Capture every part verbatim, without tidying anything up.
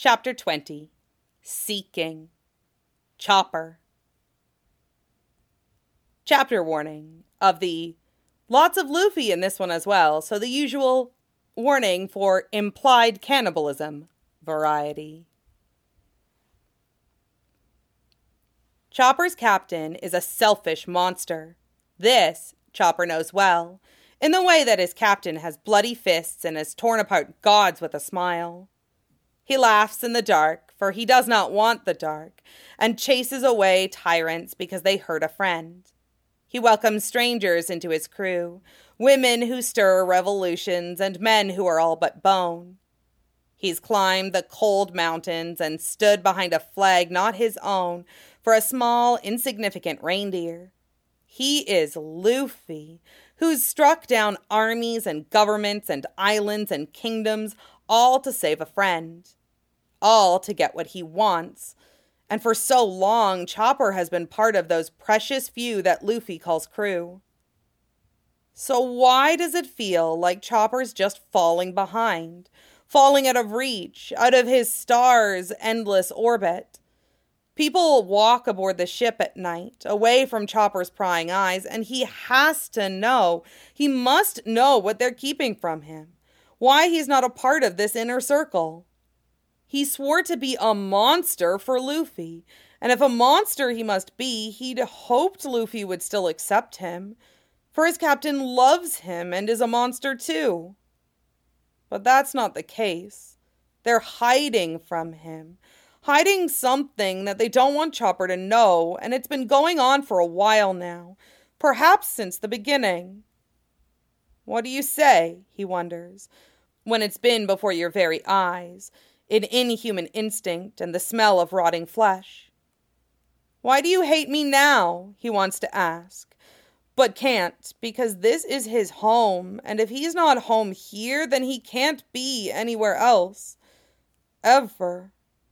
Chapter twenty. Seeking. Chopper. Chapter warning of the lots of Luffy in this one as well, so the usual warning for implied cannibalism variety. Chopper's captain is a selfish monster. This, Chopper knows well, in the way that his captain has bloody fists and has torn apart gods with a smile. He laughs in the dark, for he does not want the dark, and chases away tyrants because they hurt a friend. He welcomes strangers into his crew, women who stir revolutions and men who are all but bone. He's climbed the cold mountains and stood behind a flag not his own for a small, insignificant reindeer. He is Luffy, who's struck down armies and governments and islands and kingdoms, all to save a friend. All to get what he wants. And for so long, Chopper has been part of those precious few that Luffy calls crew. So why does it feel like Chopper's just falling behind? Falling out of reach, out of his star's endless orbit? People walk aboard the ship at night, away from Chopper's prying eyes, and he has to know, he must know what they're keeping from him. Why he's not a part of this inner circle. He swore to be a monster for Luffy, and if a monster he must be, he'd hoped Luffy would still accept him, for his captain loves him and is a monster too. But that's not the case. They're hiding from him, hiding something that they don't want Chopper to know, and it's been going on for a while now, perhaps since the beginning. What do you say, he wonders, when it's been before your very eyes, an inhuman instinct and the smell of rotting flesh? Why do you hate me now, he wants to ask, but can't, because this is his home, and if he's not home here, then he can't be anywhere else. Ever.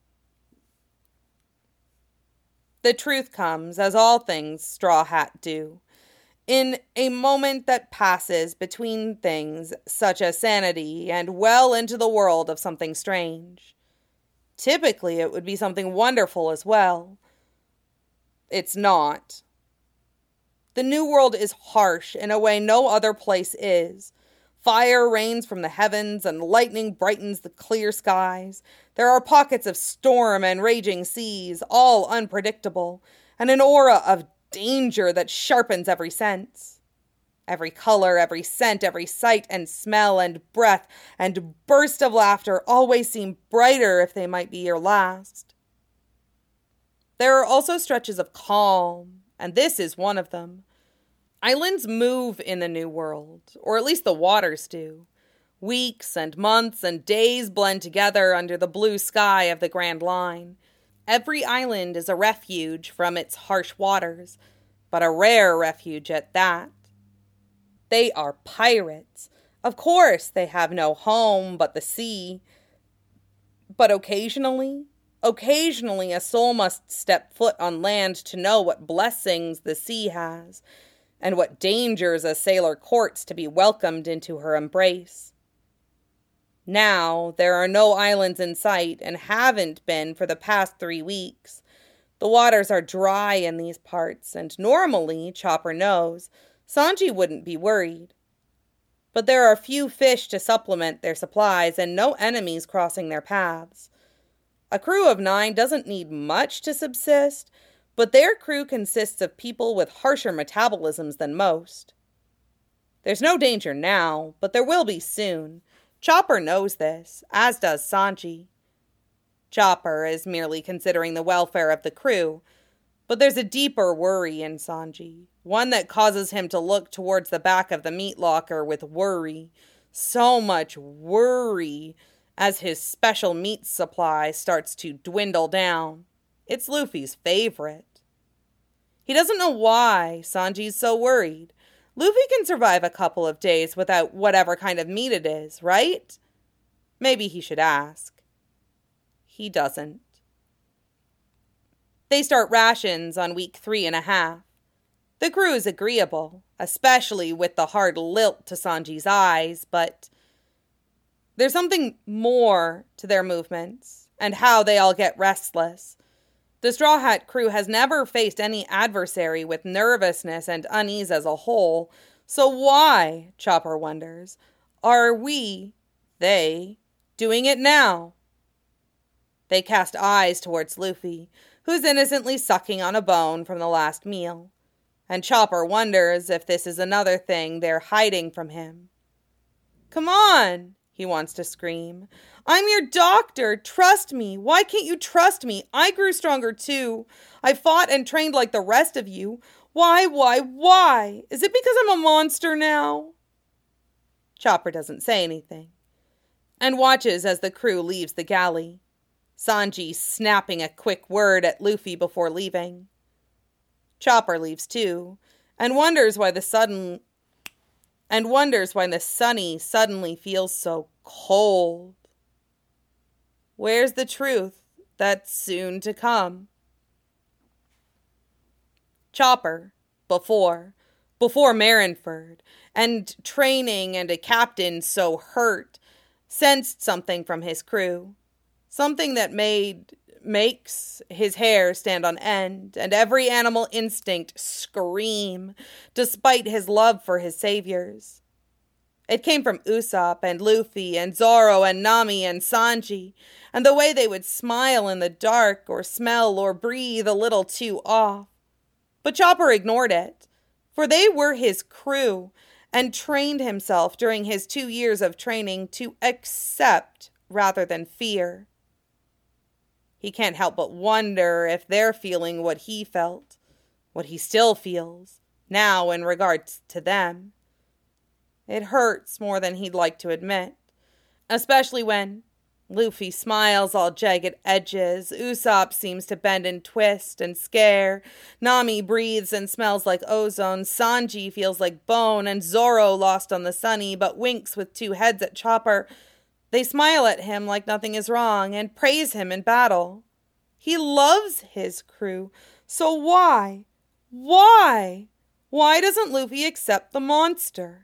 The truth comes, as all things Straw Hat do, in a moment that passes between things such as sanity and well into the world of something strange. Typically, it would be something wonderful as well. It's not. The New World is harsh in a way no other place is. Fire rains from the heavens and lightning brightens the clear skies. There are pockets of storm and raging seas, all unpredictable, and an aura of danger that sharpens every sense. Every color, every scent, every sight and smell and breath and burst of laughter always seem brighter if they might be your last. There are also stretches of calm, and this is one of them. Islands move in the New World, or at least the waters do. Weeks and months and days blend together under the blue sky of the Grand Line. Every island is a refuge from its harsh waters, but a rare refuge at that. They are pirates. Of course, they have no home but the sea. But occasionally, occasionally a soul must step foot on land to know what blessings the sea has, and what dangers a sailor courts to be welcomed into her embrace. Now, there are no islands in sight, and haven't been for the past three weeks. The waters are dry in these parts, and normally, Chopper knows, Sanji wouldn't be worried. But there are few fish to supplement their supplies, and no enemies crossing their paths. A crew of nine doesn't need much to subsist, but their crew consists of people with harsher metabolisms than most. There's no danger now, but there will be soon. Chopper knows this, as does Sanji. Chopper is merely considering the welfare of the crew, but there's a deeper worry in Sanji, one that causes him to look towards the back of the meat locker with worry, so much worry, as his special meat supply starts to dwindle down. It's Luffy's favorite. He doesn't know why Sanji's so worried. Luffy can survive a couple of days without whatever kind of meat it is, right? Maybe he should ask. He doesn't. They start rations on week three and a half. The crew is agreeable, especially with the hard lilt to Sanji's eyes, but there's something more to their movements, and how they all get restless. The Straw Hat crew has never faced any adversary with nervousness and unease as a whole, so why, Chopper wonders, are we, they, doing it now? They cast eyes towards Luffy, who's innocently sucking on a bone from the last meal, and Chopper wonders if this is another thing they're hiding from him. Come on, he wants to scream. I'm your doctor. Trust me. Why can't you trust me? I grew stronger too. I fought and trained like the rest of you. Why, why, why? Is it because I'm a monster now? Chopper doesn't say anything, and watches as the crew leaves the galley, Sanji snapping a quick word at Luffy before leaving. Chopper leaves too, and wonders why the sudden and wonders why the sunny suddenly feels so cold. Where's the truth that's soon to come? Chopper, before, before Marineford, and training and a captain so hurt, sensed something from his crew. Something that made, makes his hair stand on end, and every animal instinct scream, despite his love for his saviors. It came from Usopp and Luffy and Zoro and Nami and Sanji, and the way they would smile in the dark or smell or breathe a little too off. But Chopper ignored it, for they were his crew, and trained himself during his two years of training to accept rather than fear. He can't help but wonder if they're feeling what he felt, what he still feels, now in regards to them. It hurts more than he'd like to admit, especially when Luffy smiles all jagged edges, Usopp seems to bend and twist and scare, Nami breathes and smells like ozone, Sanji feels like bone, and Zoro lost on the sunny but winks with two heads at Chopper. They smile at him like nothing is wrong and praise him in battle. He loves his crew, so why, why, why doesn't Luffy accept the monster?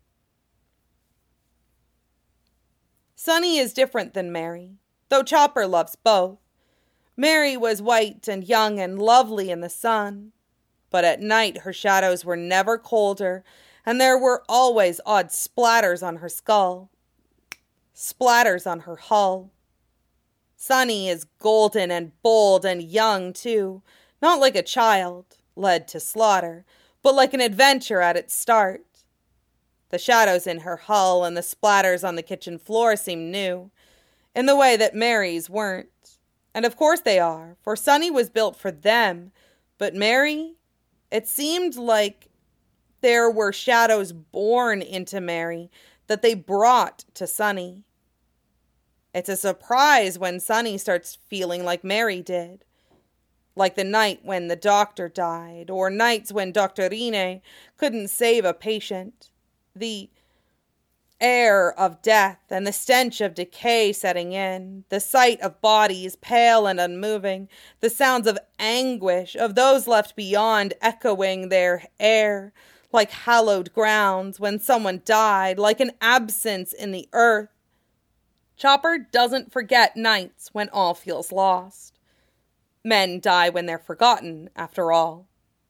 Sunny is different than Mary, though Chopper loves both. Mary was white and young and lovely in the sun, but at night her shadows were never colder, and there were always odd splatters on her skull. Splatters on her hull. Sunny is golden and bold and young, too, not like a child, led to slaughter, but like an adventure at its start. The shadows in her hull and the splatters on the kitchen floor seem new, in the way that Mary's weren't. And of course they are, for Sunny was built for them, but Mary, it seemed like there were shadows born into Mary that they brought to Sunny. It's a surprise when Sunny starts feeling like Mary did. Like the night when the doctor died, or nights when Doctor Rine couldn't save a patient. The air of death and the stench of decay setting in, the sight of bodies pale and unmoving, the sounds of anguish of those left beyond echoing their air, like hallowed grounds when someone died, like an absence in the earth. Chopper doesn't forget nights when all feels lost. Men die when they're forgotten, after all.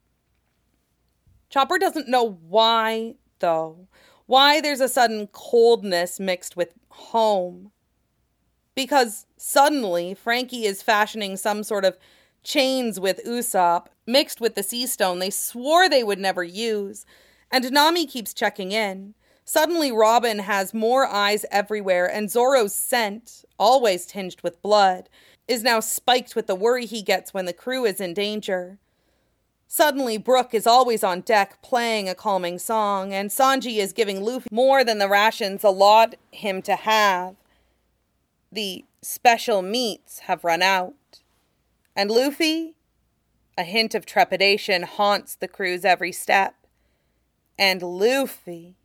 Chopper doesn't know why, though. Why there's a sudden coldness mixed with home. Because suddenly Frankie is fashioning some sort of chains with Usopp, mixed with the sea stone they swore they would never use, and Nami keeps checking in. Suddenly Robin has more eyes everywhere, and Zoro's scent, always tinged with blood, is now spiked with the worry he gets when the crew is in danger. Suddenly Brook is always on deck playing a calming song, and Sanji is giving Luffy more than the rations allot him to have. The special meats have run out. And Luffy? A hint of trepidation haunts the crew's every step. And Luffy...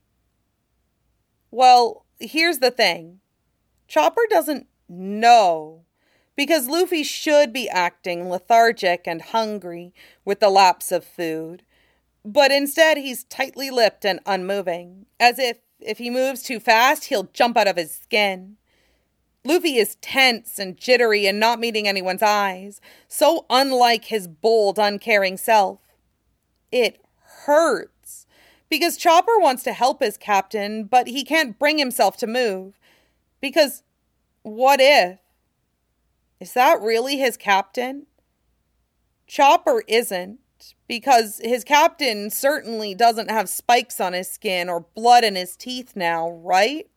Well, here's the thing. Chopper doesn't know, because Luffy should be acting lethargic and hungry with the lapse of food, but instead he's tightly lipped and unmoving, as if, if he moves too fast, he'll jump out of his skin. Luffy is tense and jittery and not meeting anyone's eyes, so unlike his bold, uncaring self. It hurts, because Chopper wants to help his captain, but he can't bring himself to move. Because what if? Is that really his captain? Chopper isn't, because his captain certainly doesn't have spikes on his skin or blood in his teeth now, right?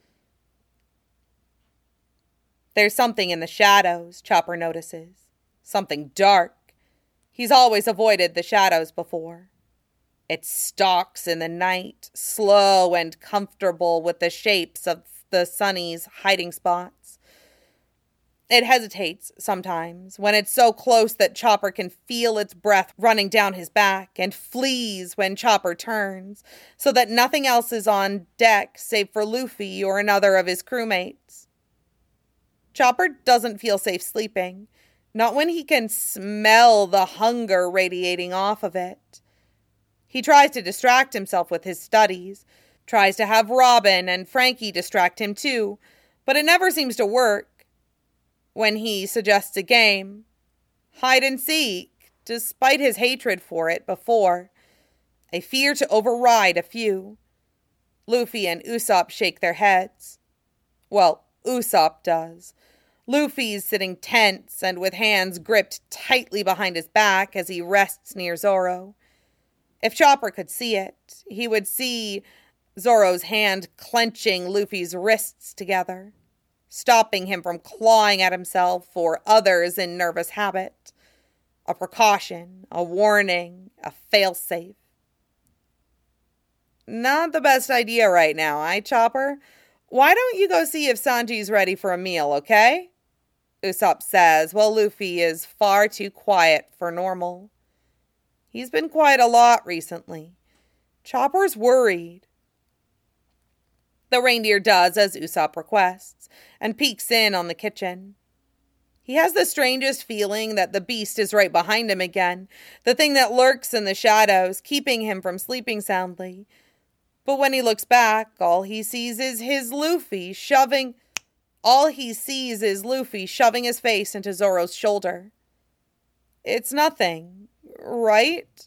There's something in the shadows, Chopper notices. Something dark. He's always avoided the shadows before. It stalks in the night, slow and comfortable with the shapes of the Sunny's hiding spots. It hesitates sometimes when it's so close that Chopper can feel its breath running down his back, and flees when Chopper turns, so that nothing else is on deck save for Luffy or another of his crewmates. Chopper doesn't feel safe sleeping, not when he can smell the hunger radiating off of it. He tries to distract himself with his studies, tries to have Robin and Frankie distract him too, but it never seems to work. When he suggests a game, hide and seek, despite his hatred for it before, a fear to override a few, Luffy and Usopp shake their heads. Well, Usopp does. Luffy's sitting tense and with hands gripped tightly behind his back as he rests near Zoro. If Chopper could see it, he would see Zoro's hand clenching Luffy's wrists together, stopping him from clawing at himself or others in nervous habit. A precaution, a warning, a failsafe. Not the best idea right now, eh, Chopper? Why don't you go see if Sanji's ready for a meal, okay? Usopp says, while Luffy is far too quiet for normal. He's been quiet a lot recently. Chopper's worried. The reindeer does as Usopp requests, and peeks in on the kitchen. He has the strangest feeling that the beast is right behind him again, the thing that lurks in the shadows, keeping him from sleeping soundly. But when he looks back, all he sees is his Luffy shoving... All he sees is Luffy shoving his face into Zoro's shoulder. It's nothing, right?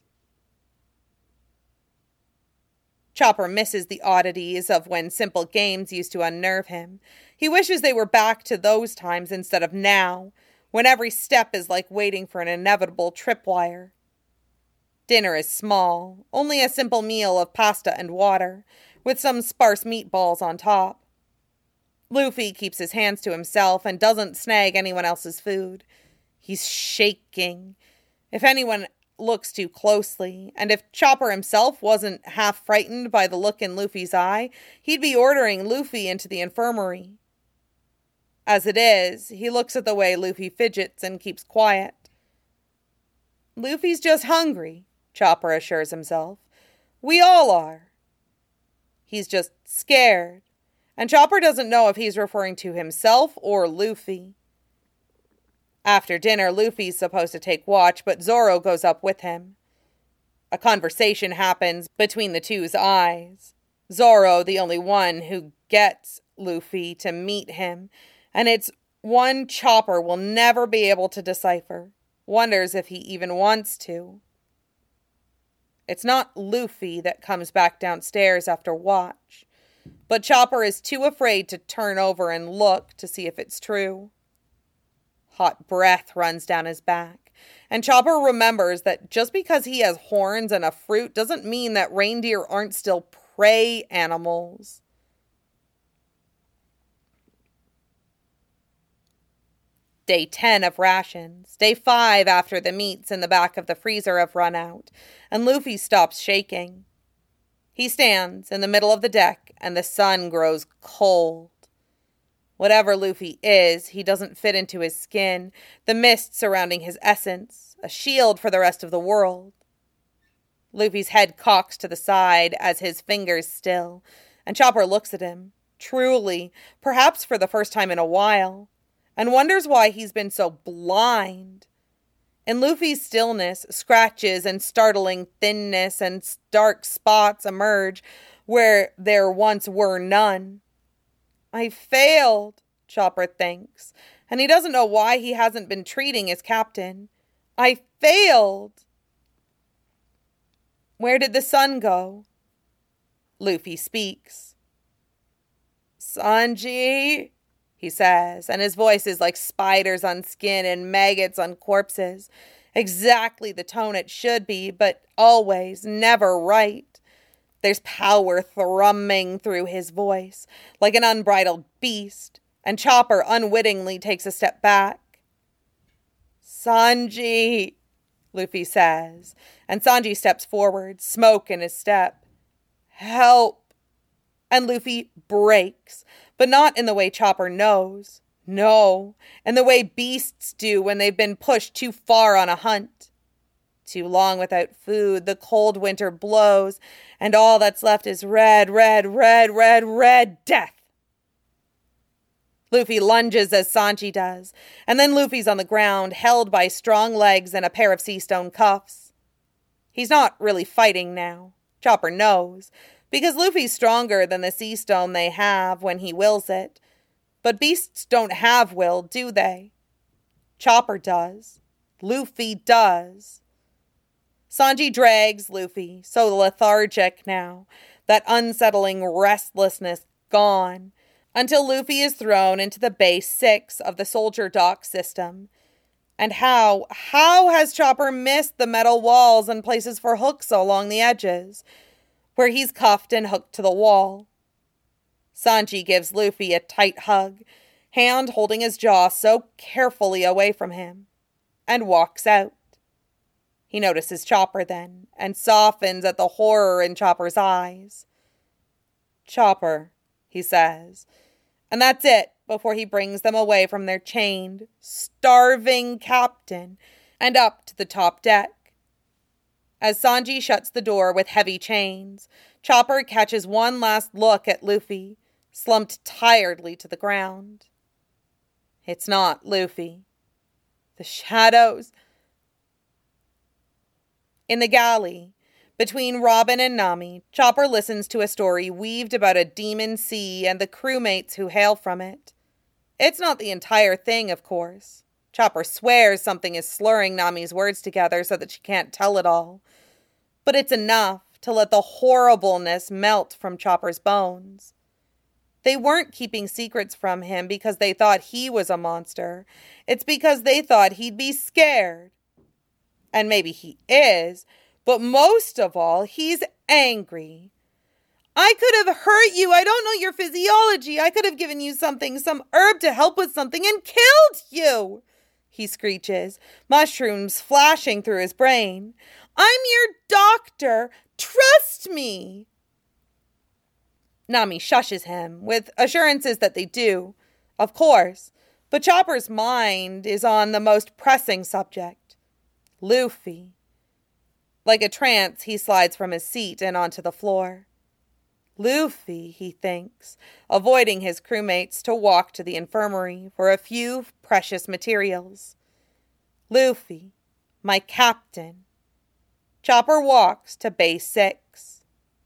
Chopper misses the oddities of when simple games used to unnerve him. He wishes they were back to those times instead of now, when every step is like waiting for an inevitable tripwire. Dinner is small, only a simple meal of pasta and water, with some sparse meatballs on top. Luffy keeps his hands to himself and doesn't snag anyone else's food. He's shaking. If anyone looks too closely, and if Chopper himself wasn't half frightened by the look in Luffy's eye, he'd be ordering Luffy into the infirmary. As it is, he looks at the way Luffy fidgets and keeps quiet. Luffy's just hungry, Chopper assures himself. We all are. He's just scared. And Chopper doesn't know if he's referring to himself or Luffy. After dinner, Luffy's supposed to take watch, but Zoro goes up with him. A conversation happens between the two's eyes. Zoro, the only one who gets Luffy to meet him, and it's one Chopper will never be able to decipher. Wonders if he even wants to. It's not Luffy that comes back downstairs after watch. But Chopper is too afraid to turn over and look to see if it's true. Hot breath runs down his back, and Chopper remembers that just because he has horns and a fruit doesn't mean that reindeer aren't still prey animals. Day ten of rations, day five after the meats in the back of the freezer have run out, and Luffy stops shaking. He stands in the middle of the deck, and the sun grows cold. Whatever Luffy is, he doesn't fit into his skin, the mist surrounding his essence, a shield for the rest of the world. Luffy's head cocks to the side as his fingers still, and Chopper looks at him, truly, perhaps for the first time in a while, and wonders why he's been so blind. In Luffy's stillness, scratches and startling thinness and dark spots emerge where there once were none. I failed, Chopper thinks, and he doesn't know why he hasn't been treating his captain. I failed. Where did the sun go? Luffy speaks. Sanji, he says, and his voice is like spiders on skin and maggots on corpses. Exactly the tone it should be, but always, never right. There's power thrumming through his voice, like an unbridled beast, and Chopper unwittingly takes a step back. Sanji, Luffy says, and Sanji steps forward, smoke in his step. Help! And Luffy breaks, but not in the way Chopper knows. No, in the way beasts do when they've been pushed too far on a hunt. Too long without food, the cold winter blows, and all that's left is red, red, red, red, red death. Luffy lunges as Sanji does, and then Luffy's on the ground, held by strong legs and a pair of sea stone cuffs. He's not really fighting now. Chopper knows, because Luffy's stronger than the sea stone they have when he wills it. But beasts don't have will, do they? Chopper does. Luffy does. Sanji drags Luffy, so lethargic now, that unsettling restlessness gone, until Luffy is thrown into the base six of the soldier dock system. And how, how has Chopper missed the metal walls and places for hooks along the edges, where he's cuffed and hooked to the wall? Sanji gives Luffy a tight hug, hand holding his jaw so carefully away from him, and walks out. He notices Chopper then, and softens at the horror in Chopper's eyes. Chopper, he says, and that's it before he brings them away from their chained, starving captain and up to the top deck. As Sanji shuts the door with heavy chains, Chopper catches one last look at Luffy, slumped tiredly to the ground. It's not Luffy. The shadows. In the galley, between Robin and Nami, Chopper listens to a story weaved about a demon sea and the crewmates who hail from it. It's not the entire thing, of course. Chopper swears something is slurring Nami's words together so that she can't tell it all. But it's enough to let the horribleness melt from Chopper's bones. They weren't keeping secrets from him because they thought he was a monster. It's because they thought he'd be scared. And maybe he is, but most of all, he's angry. I could have hurt you. I don't know your physiology. I could have given you something, some herb to help with something, and killed you, he screeches, mushrooms flashing through his brain. I'm your doctor. Trust me. Nami shushes him, with assurances that they do, of course, but Chopper's mind is on the most pressing subject. Luffy. Like a trance, he slides from his seat and onto the floor. Luffy, he thinks, avoiding his crewmates to walk to the infirmary for a few precious materials. Luffy, my captain. Chopper walks to base six.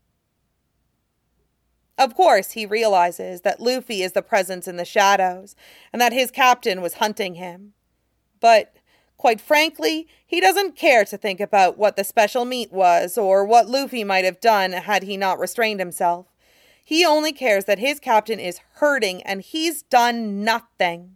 Of course, he realizes that Luffy is the presence in the shadows and that his captain was hunting him. But quite frankly, he doesn't care to think about what the special meat was or what Luffy might have done had he not restrained himself. He only cares that his captain is hurting and he's done nothing.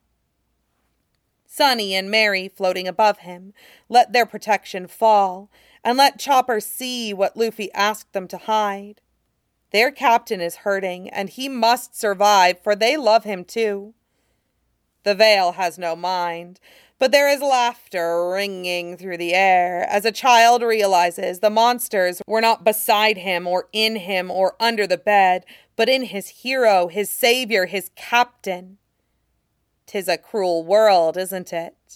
Sunny and Mary, floating above him, let their protection fall and let Chopper see what Luffy asked them to hide. Their captain is hurting and he must survive, for they love him too. The veil has no mind, but there is laughter ringing through the air as a child realizes the monsters were not beside him or in him or under the bed, but in his hero, his savior, his captain. 'Tis a cruel world, isn't it?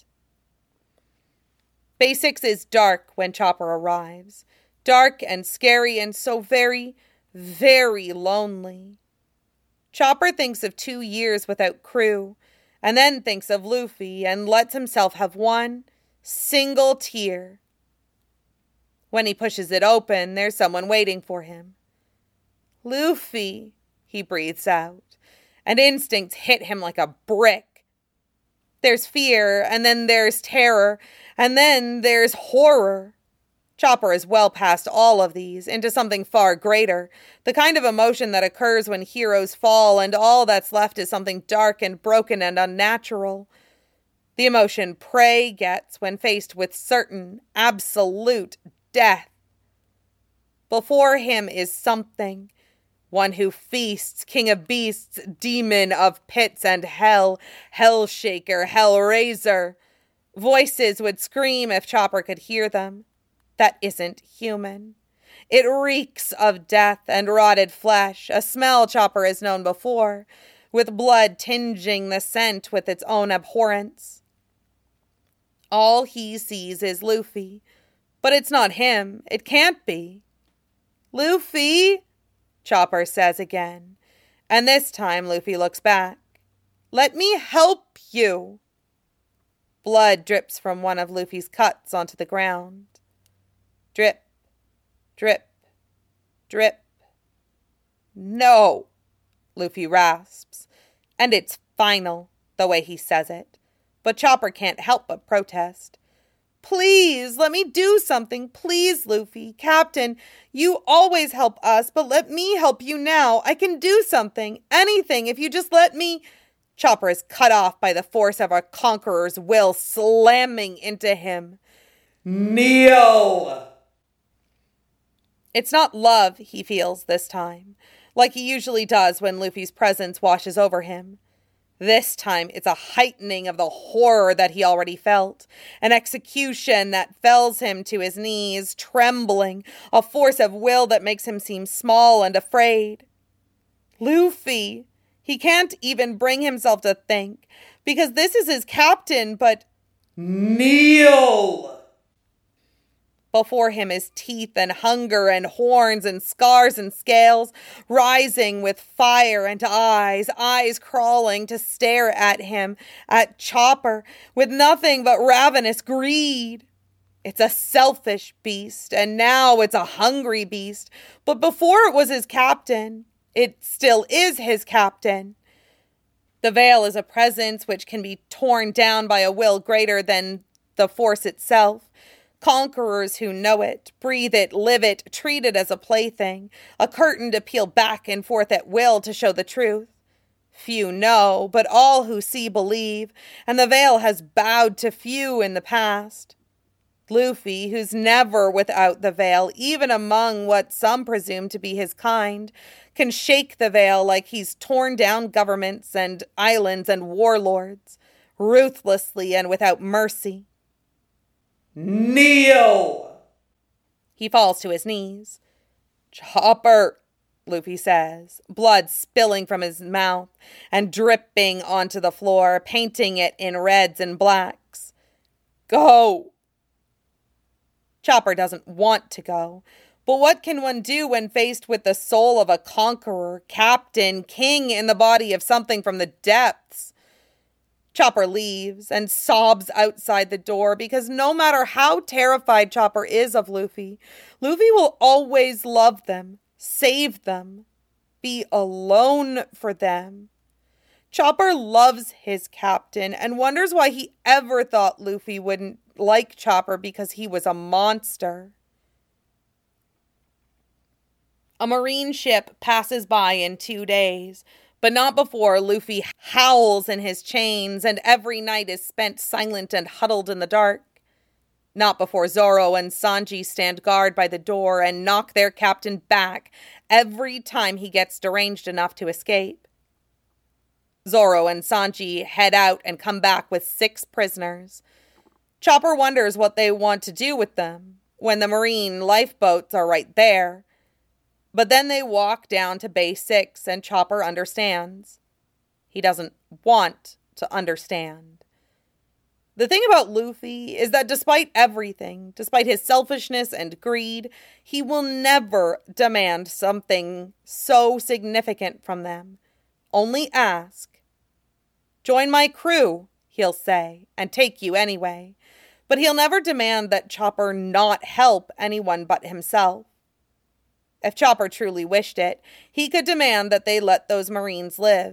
Base six is dark when Chopper arrives. Dark and scary and so very, very lonely. Chopper thinks of two years without crew, and then thinks of Luffy and lets himself have one single tear. When he pushes it open, there's someone waiting for him. Luffy, he breathes out, and instincts hit him like a brick. There's fear, and then there's terror, and then there's horror. Chopper is well past all of these, into something far greater, the kind of emotion that occurs when heroes fall and all that's left is something dark and broken and unnatural. The emotion prey gets when faced with certain, absolute death. Before him is something, one who feasts, king of beasts, demon of pits and hell, hell shaker, hell raiser. Voices would scream if Chopper could hear them. That isn't human. It reeks of death and rotted flesh, a smell Chopper has known before, with blood tinging the scent with its own abhorrence. All he sees is Luffy, but it's not him. It can't be. Luffy, Chopper says again, and this time Luffy looks back. Let me help you. Blood drips from one of Luffy's cuts onto the ground. Drip, drip, drip. No, Luffy rasps, and it's final, the way he says it. But Chopper can't help but protest. Please, let me do something. Please, Luffy. Captain, you always help us, but let me help you now. I can do something. Anything, if you just let me. Chopper is cut off by the force of a conqueror's will slamming into him. Kneel! It's not love he feels this time, like he usually does when Luffy's presence washes over him. This time, it's a heightening of the horror that he already felt, an execution that fells him to his knees, trembling, a force of will that makes him seem small and afraid. Luffy! He can't even bring himself to think, because this is his captain, but... Kneel! Before him is teeth and hunger and horns and scars and scales, rising with fire and eyes, eyes crawling to stare at him, at Chopper, with nothing but ravenous greed. It's a selfish beast, and now it's a hungry beast, but before it was his captain, it still is his captain. The veil is a presence which can be torn down by a will greater than the force itself. Conquerors who know it, breathe it, live it, treat it as a plaything, a curtain to peel back and forth at will to show the truth. Few know, but all who see believe, and the veil has bowed to few in the past. Luffy, who's never without the veil, even among what some presume to be his kind, can shake the veil like he's torn down governments and islands and warlords, ruthlessly and without mercy. Kneel! He falls to his knees. Chopper, Luffy says, blood spilling from his mouth and dripping onto the floor, painting it in reds and blacks. Go! Chopper doesn't want to go, but what can one do when faced with the soul of a conqueror, captain, king in the body of something from the depths? Chopper leaves and sobs outside the door because no matter how terrified Chopper is of Luffy, Luffy will always love them, save them, be alone for them. Chopper loves his captain and wonders why he ever thought Luffy wouldn't like Chopper because he was a monster. A marine ship passes by in two days. But not before Luffy howls in his chains and every night is spent silent and huddled in the dark. Not before Zoro and Sanji stand guard by the door and knock their captain back every time he gets deranged enough to escape. Zoro and Sanji head out and come back with six prisoners. Chopper wonders what they want to do with them when the marine lifeboats are right there. But then they walk down to Bay six and Chopper understands. He doesn't want to understand. The thing about Luffy is that despite everything, despite his selfishness and greed, he will never demand something so significant from them. Only ask. Join my crew, he'll say, and take you anyway. But he'll never demand that Chopper not help anyone but himself. If Chopper truly wished it, he could demand that they let those Marines live.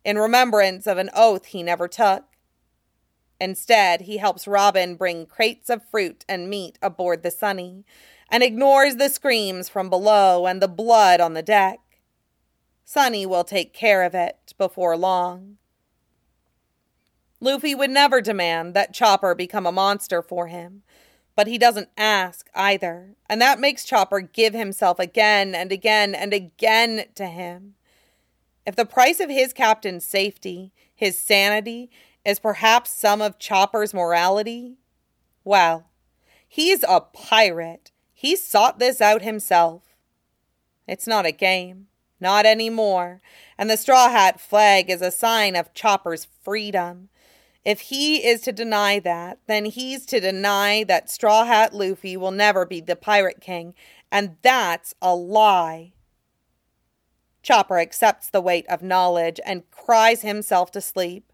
in remembrance of an oath he never took. Instead, he helps Robin bring crates of fruit and meat aboard the Sunny, and ignores the screams from below and the blood on the deck. Sunny will take care of it before long. Luffy would never demand that Chopper become a monster for him, but he doesn't ask either, and that makes Chopper give himself again and again and again to him. If the price of his captain's safety, his sanity, is perhaps some of Chopper's morality, well, he's a pirate. He sought this out himself. It's not a game, not anymore, and the Straw Hat flag is a sign of Chopper's freedom. If he is to deny that, then he's to deny that Straw Hat Luffy will never be the Pirate King, and that's a lie. Chopper accepts the weight of knowledge and cries himself to sleep.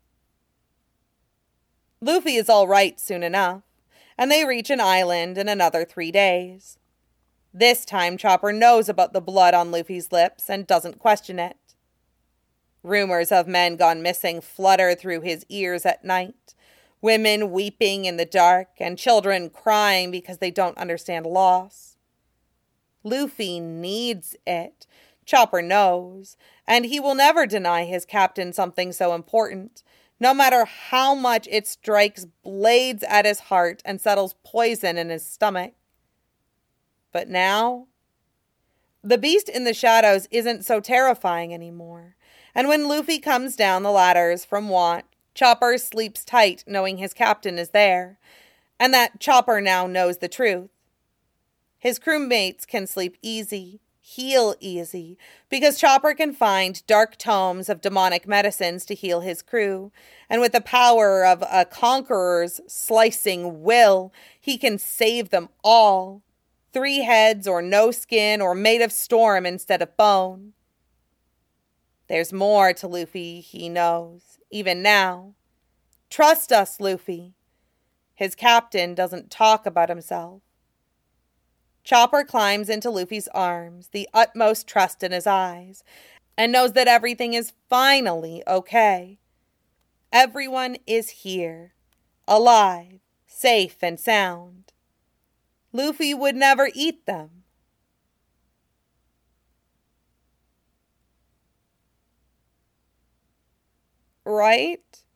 Luffy is all right soon enough, and they reach an island in another three days. This time Chopper knows about the blood on Luffy's lips and doesn't question it. Rumors of men gone missing flutter through his ears at night, women weeping in the dark, and children crying because they don't understand loss. Luffy needs it. Chopper knows, and he will never deny his captain something so important, no matter how much it strikes blades at his heart and settles poison in his stomach. But now, the beast in the shadows isn't so terrifying anymore, and when Luffy comes down the ladders from want, Chopper sleeps tight knowing his captain is there, and that Chopper now knows the truth. His crewmates can sleep easy, heal easy, because Chopper can find dark tomes of demonic medicines to heal his crew, and with the power of a conqueror's slicing will, he can save them all. Three heads or no skin or made of storm instead of bone. There's more to Luffy, he knows, even now. Trust us, Luffy. His captain doesn't talk about himself. Chopper climbs into Luffy's arms, the utmost trust in his eyes, and knows that everything is finally okay. Everyone is here, alive, safe and sound. Luffy would never eat them. Right?